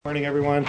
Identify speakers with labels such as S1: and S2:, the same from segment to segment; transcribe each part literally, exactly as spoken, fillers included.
S1: Morning, everyone.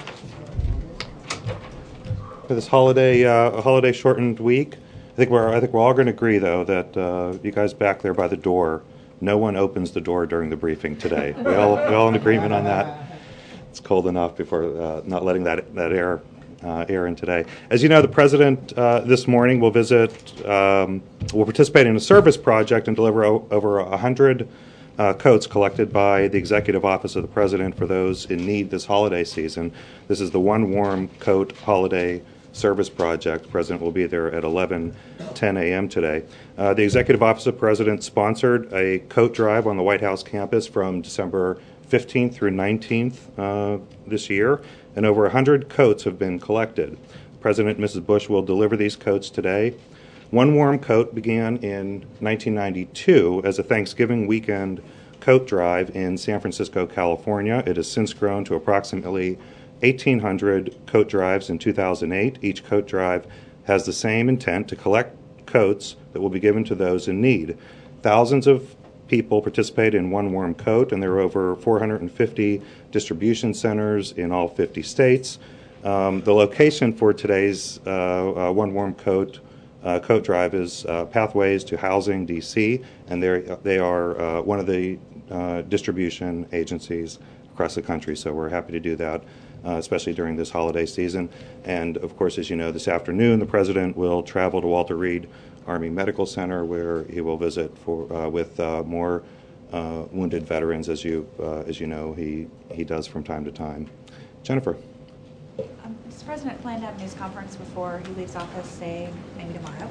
S1: For this holiday, uh, holiday shortened week, I think we're I think we're all going to agree, though, that uh, you guys back there by the door, no one opens the door during the briefing today. We all we all in agreement on that. It's cold enough before uh, not letting that that air uh, air in today. As you know, the president uh, this morning will visit, um, will participate in a service project and deliver o- over a hundred. Uh, coats collected by the Executive Office of the President for those in need this holiday season. This is the One Warm Coat Holiday Service Project. The President will be there at eleven ten a.m. today. Uh, the Executive Office of the President sponsored a coat drive on the White House campus from December fifteenth through nineteenth uh, this year, and over one hundred coats have been collected. President and Missus Bush will deliver these coats today. One Warm Coat began in nineteen ninety-two as a Thanksgiving weekend coat drive in San Francisco, California. It has since grown to approximately eighteen hundred coat drives in two thousand eight. Each coat drive has the same intent to collect coats that will be given to those in need. Thousands of people participate in One Warm Coat, and there are over four hundred fifty distribution centers in all fifty states. Um, the location for today's uh, uh, One Warm Coat Uh, coat drive is uh, Pathways to Housing, D C, and they are uh, one of the uh, distribution agencies across the country, so we're happy to do that, uh, especially during this holiday season. And, of course, as you know, this afternoon the President will travel to Walter Reed Army Medical Center, where he will visit for uh, with uh, more uh, wounded veterans, as you, uh, as you know he, he does from time to time. Jennifer.
S2: Um, does the President plan to have a news conference before he leaves office, say, maybe tomorrow?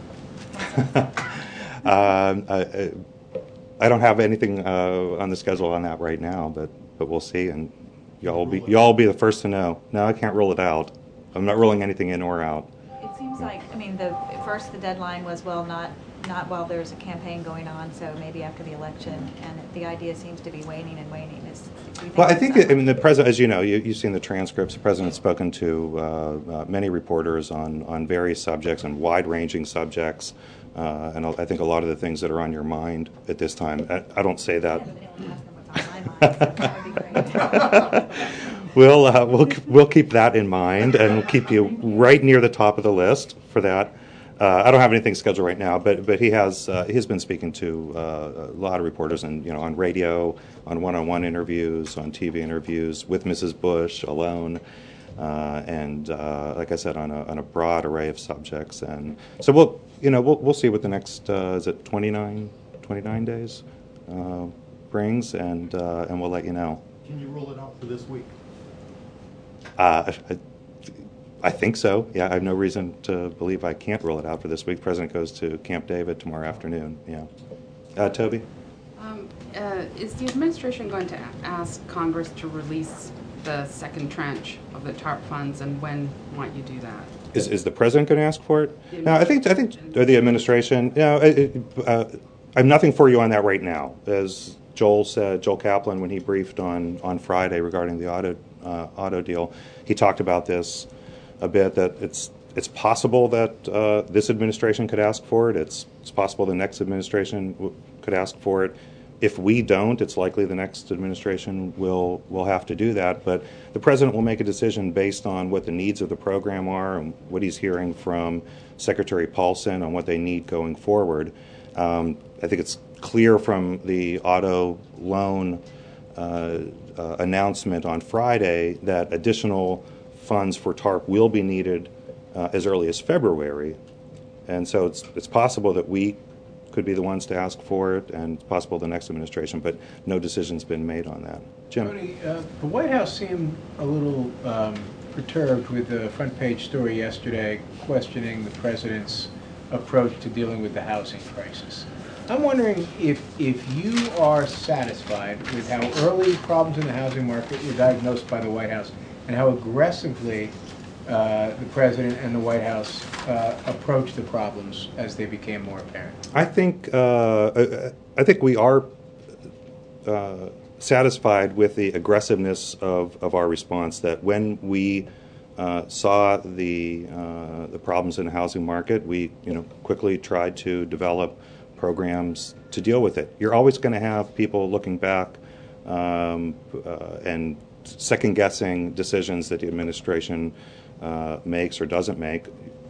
S1: um, I, I don't have anything uh, on the schedule on that right now, but, but we'll see, and y'all will be y'all will be the first to know. No, I can't rule it out. I'm not ruling anything in or out.
S2: It seems like, I mean, the first the deadline was, well, not not while there's a campaign going on, so maybe after the election, and the idea seems to be waning and waning. Is, do you think
S1: well, I think,
S2: that,
S1: I mean, the President, as you know, you, you've seen the transcripts, the President's spoken to uh, uh, many reporters on, on various subjects and wide-ranging subjects, uh, and I think a lot of the things that are on your mind at this time, I, I don't say that. We'll, uh, we'll we'll keep that in mind, and we'll keep you right near the top of the list for that. Uh, I don't have anything scheduled right now, but but he has uh, he's been speaking to uh, a lot of reporters, and you know, on radio, on one-on-one interviews, on T V interviews with Missus Bush alone, uh, and uh, like I said, on a on a broad array of subjects. And so we'll you know we'll we'll see what the next uh, is it twenty-nine, twenty-nine days uh, brings, and uh, and we'll let you know.
S3: Can you roll it out for this week?
S1: Uh, I, I think so. Yeah, I have no reason to believe I can't roll it out for this week. President goes to Camp David tomorrow afternoon. Yeah, uh, Toby.
S4: Um, uh, is the administration going to ask Congress to release the second tranche of the TARP funds, and when might you do that?
S1: Is is the president going to ask for it? No, I think I think or the administration. You know, it, uh, I have nothing for you on that right now. As Joel said, Joel Kaplan, when he briefed on on Friday regarding the auto uh, auto deal, he talked about this a bit, that it's it's possible that uh, this administration could ask for it. It's it's possible the next administration w- could ask for it. If we don't, it's likely the next administration will will have to do that. But the president will make a decision based on what the needs of the program are and what he's hearing from Secretary Paulson on what they need going forward. Um, I think it's clear from the auto loan uh, uh, announcement on Friday that additional funds for TARP will be needed uh, as early as February, and so it's it's possible that we could be the ones to ask for it, and it's possible the next administration, but no decision's been made on that. Jim?
S5: Tony, uh, the White House seemed a little um, perturbed with the front page story yesterday questioning the president's approach to dealing with the housing crisis. I'm wondering if if you are satisfied with how early problems in the housing market were diagnosed by the White House, and how aggressively uh, the President and the White House uh, approached the problems as they became more apparent.
S1: I think uh, I think we are uh, satisfied with the aggressiveness of, of our response. That when we uh, saw the uh, the problems in the housing market, we you know quickly tried to develop programs to deal with it. You're always going to have people looking back um, uh, and second-guessing decisions that the administration uh, makes or doesn't make.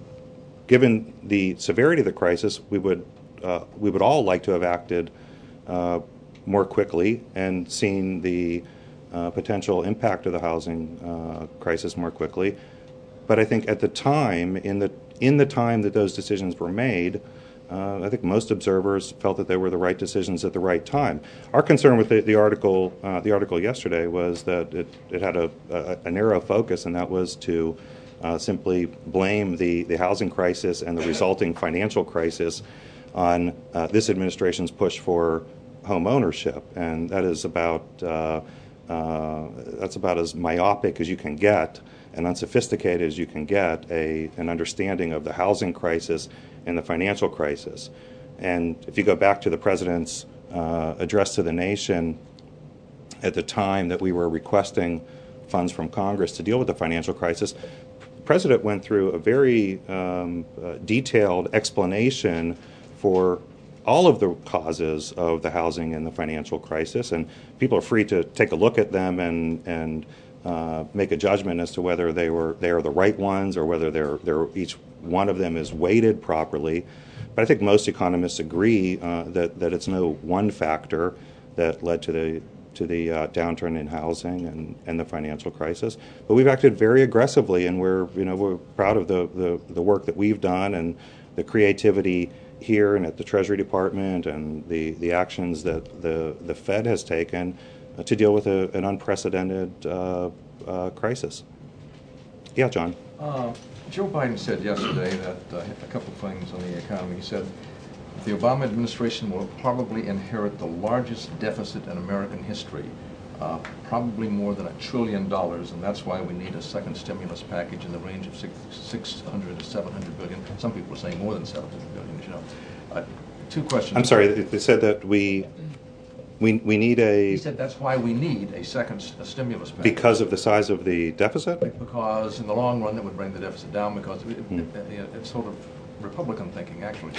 S1: Given the severity of the crisis, we would uh, we would all like to have acted uh, more quickly and seen the uh, potential impact of the housing uh, crisis more quickly. But I think at the time, in the in the time that those decisions were made, uh, I think most observers felt that they were the right decisions at the right time. Our concern with the, the article uh, the article yesterday was that it, it had a, a, a narrow focus, and that was to uh, simply blame the, the housing crisis and the resulting financial crisis on uh, this administration's push for home ownership, and that is about uh, uh, that's about as myopic as you can get and unsophisticated as you can get a an understanding of the housing crisis and the financial crisis. And if you go back to the president's uh, address to the nation at the time that we were requesting funds from Congress to deal with the financial crisis, the president went through a very um, uh, detailed explanation for all of the causes of the housing and the financial crisis, and people are free to take a look at them and and uh, make a judgment as to whether they were they are the right ones or whether they're they're each one of them is weighted properly. But I think most economists agree uh, that that it's no one factor that led to the to the uh, downturn in housing and, and the financial crisis. But we've acted very aggressively, and we're you know we're proud of the, the, the work that we've done and the creativity here and at the Treasury Department and the, the actions that the, the Fed has taken uh, to deal with a, an unprecedented uh, uh, crisis. Yeah, John.
S3: Uh, Joe Biden said yesterday that uh, a couple of things on the economy. He said the Obama administration will probably inherit the largest deficit in American history, uh, probably more than a trillion dollars, and that's why we need a second stimulus package in the range of six, six hundred to seven hundred billion. Some people are saying more than seven hundred billion. You know, uh, two questions.
S1: I'm sorry. They said that we we we need a.
S3: He said that's why we need a second s- a stimulus package.
S1: Because of the size of the deficit.
S3: Because in the long run, that would bring the deficit down. Because it,
S1: Hmm.
S3: it, it, it's sort of Republican thinking, actually.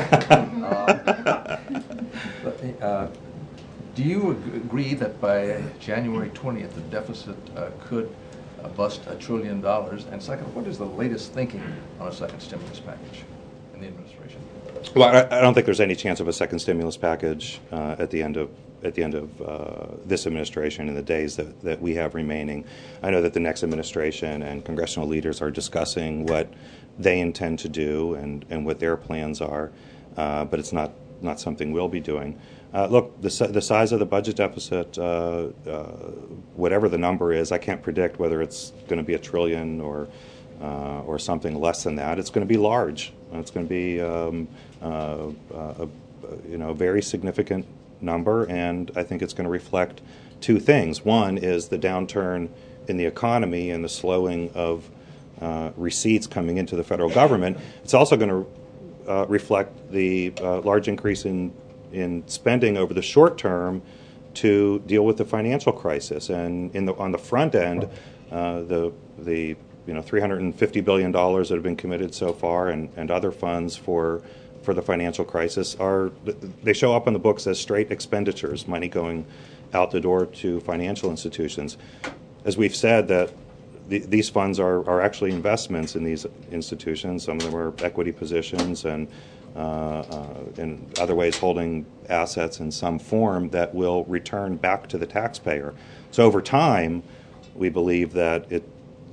S3: uh, but, uh, do you ag- agree that by January twentieth, the deficit uh, could uh, bust a trillion dollars? And second, what is the latest thinking on a second stimulus package in the administration?
S1: Well, I, I don't think there's any chance of a second stimulus package uh, at the end of at the end of uh, this administration in the days that, that we have remaining. I know that the next administration and congressional leaders are discussing what they intend to do and, and what their plans are, uh, but it's not, not something we'll be doing. Uh, look, the, the size of the budget deficit, uh, uh, whatever the number is, I can't predict whether it's going to be a trillion or uh, or something less than that. It's going to be large. It's going to be um, uh, a, you know, a very significant number, and I think it's going to reflect two things. One is the downturn in the economy and the slowing of uh, receipts coming into the federal government. It's also going to uh, reflect the uh, large increase in in spending over the short term to deal with the financial crisis. And in the on the front end, uh, the the you know three hundred fifty billion dollars that have been committed so far, and, and other funds for for the financial crisis are they show up on the books as straight expenditures, money going out the door to financial institutions. As we've said, that the, these funds are, are actually investments in these institutions. Some of them are equity positions and uh, uh, in other ways holding assets in some form that will return back to the taxpayer. So over time, we believe that it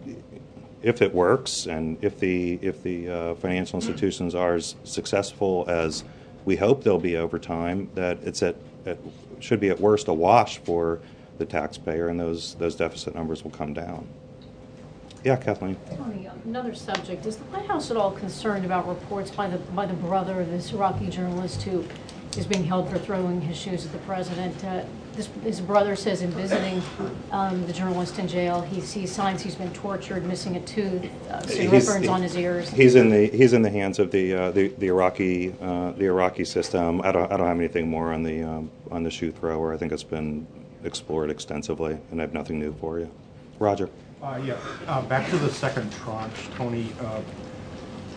S1: if it works, and if the if the uh, financial institutions are as successful as we hope they'll be over time, that it's at, at should be at worst a wash for the taxpayer, and those those deficit numbers will come down. Yeah, Kathleen.
S6: Tony, another subject. Is the White House at all concerned about reports by the by the brother of this Iraqi journalist who is being held for throwing his shoes at the president? Uh, this, his brother says in visiting um, the journalist in jail, he sees signs he's been tortured, missing a tooth, uh, cigarette burns on his ears.
S1: He's in the he's in the hands of the uh, the, the Iraqi uh, the Iraqi system. I don't I don't have anything more on the um, on the shoe thrower. I think it's been explored extensively, and I have nothing new for you. Roger.
S7: Uh, yeah, uh, back to the second tranche, Tony. Uh,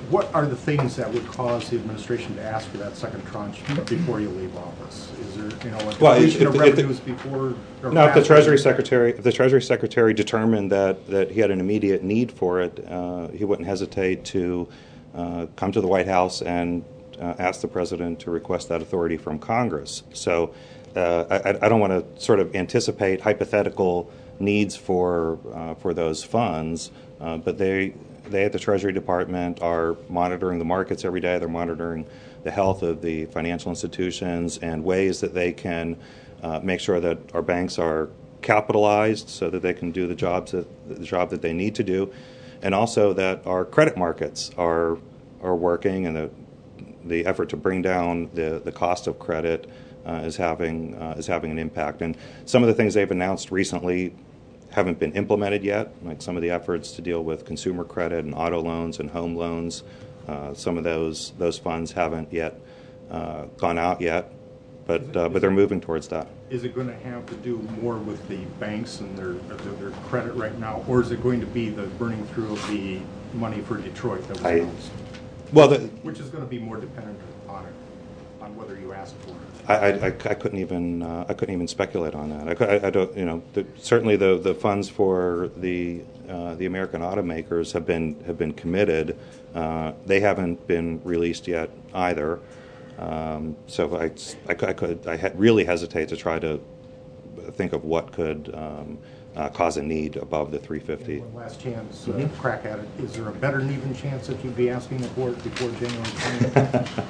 S7: what are the things that would cause the administration to ask for that second tranche before you leave office? Is there, you know, like
S1: Well,
S7: completion
S1: if-
S7: of
S1: if-
S7: revenues before? or
S1: No, if the
S7: after?
S1: Treasury Secretary, if the Treasury Secretary determined that, that he had an immediate need for it, uh, he wouldn't hesitate to uh, come to the White House and uh, ask the President to request that authority from Congress. So uh, I, I don't want to sort of anticipate hypothetical needs for uh, for those funds, uh, but they they at the Treasury Department are monitoring the markets every day. They're monitoring the health of the financial institutions and ways that they can uh, make sure that our banks are capitalized so that they can do the jobs that the job that they need to do, and also that our credit markets are are working, and the the effort to bring down the, the cost of credit uh, is having uh, is having an impact. And some of the things they've announced recently haven't been implemented yet, like some of the efforts to deal with consumer credit and auto loans and home loans. Uh, some of those those funds haven't yet uh, gone out yet, but uh, but they're moving towards that.
S7: Is it going to have to do more with the banks and their, their their credit right now, or is it going to be the burning through of the money for Detroit that was
S1: I-
S7: announced?
S1: Well, the,
S7: Which is going to be more dependent on it, on whether you ask for it.
S1: I, I, I couldn't even uh, I couldn't even speculate on that. I, cou- I, I don't you know the, certainly the, the funds for the uh, the American automakers have been have been committed. Uh, they haven't been released yet either. Um, so I, I, could- I could I had really hesitate to try to think of what could um, uh, cause a need above the three fifty.
S7: One last chance, uh,
S1: Mhm.
S7: crack at it. Is there a better than even chance that you'd be asking for it before January twentieth?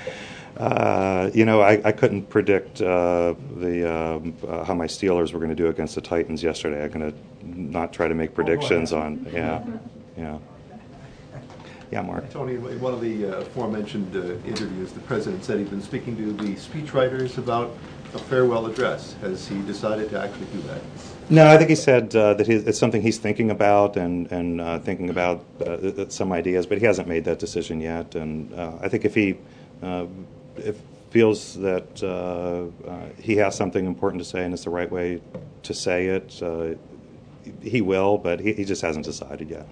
S1: Uh, you know, I, I couldn't predict uh, the um, uh, how my Steelers were going to do against the Titans yesterday. I'm going to not try to make predictions on. Yeah, yeah, yeah, Mark.
S8: Tony, in one of the uh, aforementioned uh, interviews, the president said he'd been speaking to the speechwriters about a farewell address. Has he decided to actually do that?
S1: No, I think he said uh, that he, it's something he's thinking about and and uh, thinking about uh, some ideas, but he hasn't made that decision yet. And uh, I think if he uh, if feels that uh, uh, he has something important to say and it's the right way to say it, uh, he will, but he, he just hasn't decided yet.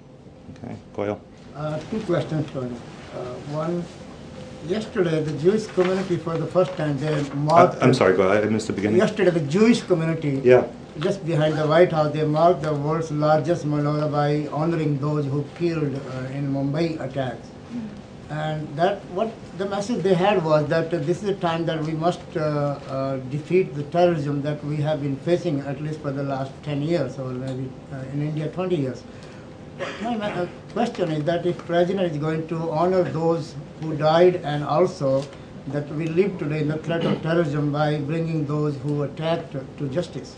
S1: Okay, Coyle?
S9: Uh, two questions, Tony. Uh, one, yesterday the Jewish community for the first time they
S1: Uh,
S9: marked.
S1: I'm sorry, go ahead. I missed the beginning.
S9: Yesterday the Jewish community.
S1: Yeah.
S9: Just behind the White House, they marked the world's largest menorah by honoring those who killed uh, in Mumbai attacks. And that what the message they had was that uh, this is a time that we must uh, uh, defeat the terrorism that we have been facing at least for the last ten years, or maybe uh, in India twenty years. My ma- uh, question is that if President is going to honor those who died and also that we live today in the threat of terrorism by bringing those who attacked to justice.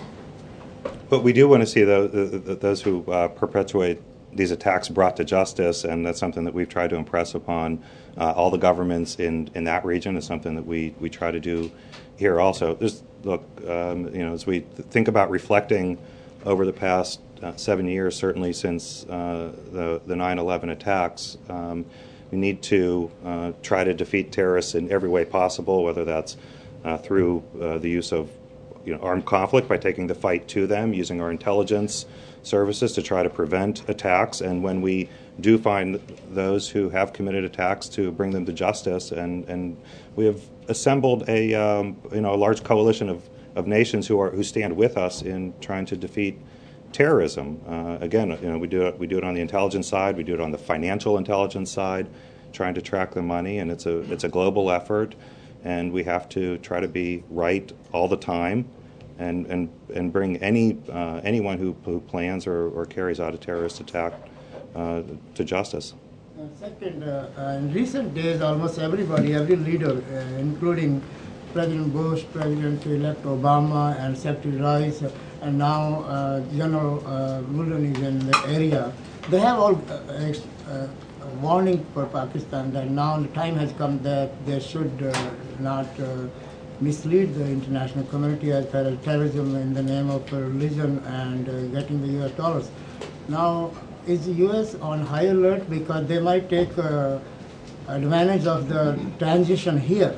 S1: But we do want to see those, those who uh, perpetuate these attacks brought to justice, and that's something that we've tried to impress upon uh, all the governments in, in that region. It's something that we, we try to do here also. There's, look, um, you know, as we think about reflecting over the past uh, seven years, certainly since uh, the, the nine eleven attacks, um, we need to uh, try to defeat terrorists in every way possible, whether that's uh, through uh, the use of you know, armed conflict by taking the fight to them, using our intelligence services to try to prevent attacks, and when we do find those who have committed attacks, to bring them to justice. And, and we have assembled a um, you know a large coalition of, of nations who are who stand with us in trying to defeat terrorism. Uh, again, you know we do it we do it on the intelligence side, we do it on the financial intelligence side, trying to track the money, and it's a it's a global effort, and we have to try to be right all the time. And, and and bring any uh, anyone who, who plans or, or carries out a terrorist attack uh, to justice.
S9: Uh, second, uh, uh, in recent days, almost everybody, every leader, uh, including President Bush, President-elect Obama, and Secretary Rice, uh, and now uh, General uh, Mullen is in the area, they have all uh, ex- uh, warning for Pakistan that now the time has come that they should uh, not uh, mislead the international community as far as terrorism in the name of religion and uh, getting the U S dollars. Now, is the U S on high alert because they might take uh, advantage of the transition here?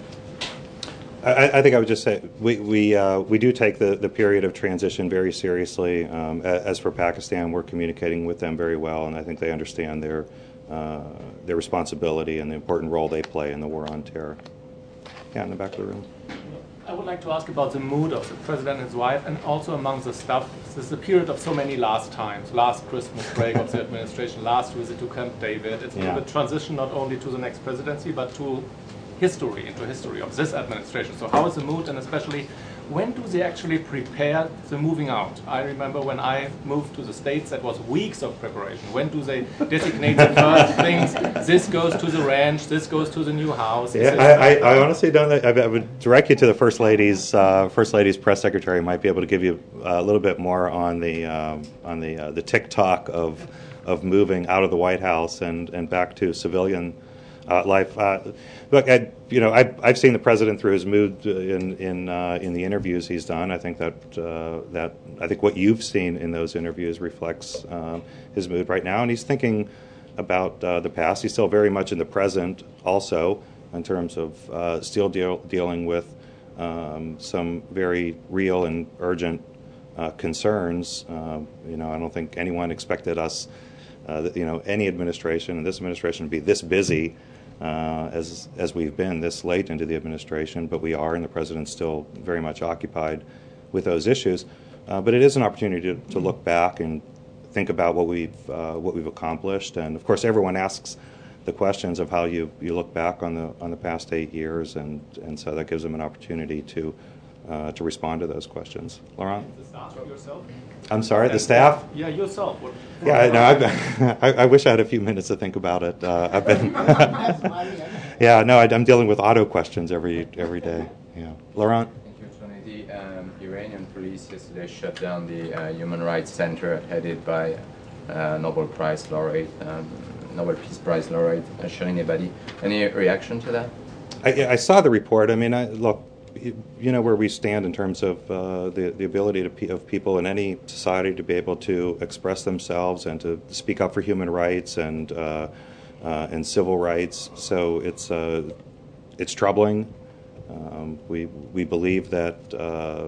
S1: I, I think I would just say we we uh, we do take the, the period of transition very seriously. Um, as for Pakistan, we're communicating with them very well, and I think they understand their uh, their responsibility and the important role they play in the war on terror. Yeah, in the back of the room.
S10: I would like to ask about the mood of the president and his wife, and also among the staff. This is a period of so many last times, last Christmas break of the administration, last visit to Camp David. It's a
S1: Yeah.
S10: little bit transition not only to the next presidency, but to history, into history of this administration. So how is the mood, and especially when do they actually prepare the moving out? I remember when I moved to the States, that was weeks of preparation. When do they designate the first things? This goes to the ranch, this goes to the new house.
S1: Yeah, I, I, I honestly don't know. I, I would direct you to the First Lady's uh, First Lady's press secretary. Might be able to give you a little bit more on the um, on the uh, the tick-tock of of moving out of the White House and, and back to civilian uh, life. Uh, look, I, you know, I've, I've seen the president through his mood in in uh, in the interviews he's done. I think that uh, that I think what you've seen in those interviews reflects um, his mood right now, and he's thinking about uh, the past. He's still very much in the present, also in terms of uh, still deal, dealing with um, some very real and urgent uh, concerns. Uh, you know, I don't think anyone expected us, uh, that, you know, any administration and this administration to be this busy uh, as as we've been this late into the administration. But we are, and the president's still very much occupied with those issues. Uh, but it is an opportunity to, to look back and think about what we've uh, what we've accomplished. And of course, everyone asks the questions of how you, you look back on the on the past eight years, and, and so that gives them an opportunity to uh, to respond to those questions. Laurent?
S10: The staff yourself?
S1: I'm sorry, the staff?
S10: Yeah, yourself. What,
S1: Yeah, no, I've, I, I wish I had a few minutes to think about it. Uh, I've been, yeah, no, I, I'm dealing with auto questions every every day. Yeah, Laurent.
S11: Thank you, Tony. The um, Iranian police yesterday shut down the uh, Human Rights Center headed by uh, Nobel Prize laureate, um, Nobel Peace Prize laureate uh, Shirin Ebadi. Any reaction to that?
S1: I, I saw the report. I mean, I, look, you know where we stand in terms of uh, the the ability to pe- of people in any society to be able to express themselves and to speak up for human rights and uh, uh, and civil rights. So it's uh, it's troubling. Um, we we believe that uh, uh,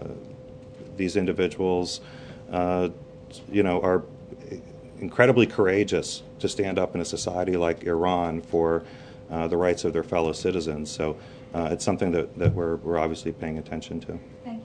S1: these individuals, uh, you know, are incredibly courageous to stand up in a society like Iran for uh, the rights of their fellow citizens. So uh, it's something that, that we're we're obviously paying attention to.
S2: Thank you.